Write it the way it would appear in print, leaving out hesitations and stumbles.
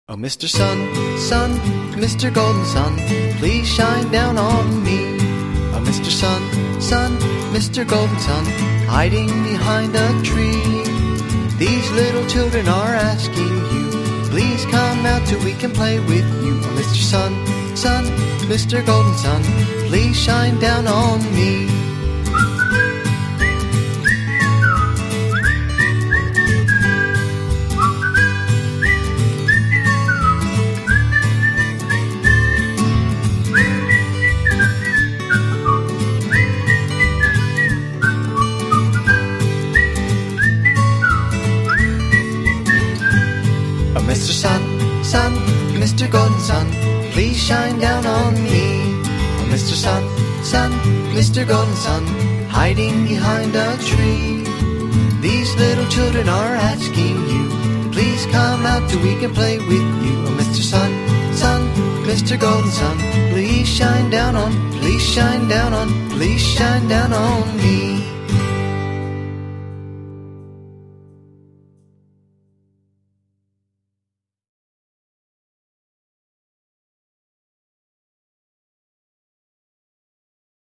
Oh, Mr. Sun, Sun, Mr. Golden Sun, please shine down on me. Oh, Mr. Sun, Sun, Mr. Golden Sun, hiding behind a tree. These little children are asking you, please come out so we can play with you. Oh, Mr. Sun, Sun, Mr. Golden Sun, please shine down on me. Mr. Sun, Sun, Mr. Golden Sun, please shine down on me. Oh, Mr. Sun, Sun, Mr. Golden Sun, hiding behind a tree. These little children are asking you, please come out so we can play with you. Oh, Mr. Sun, Sun, Mr. Golden Sun, please shine down on, please shine down on, please shine down on me.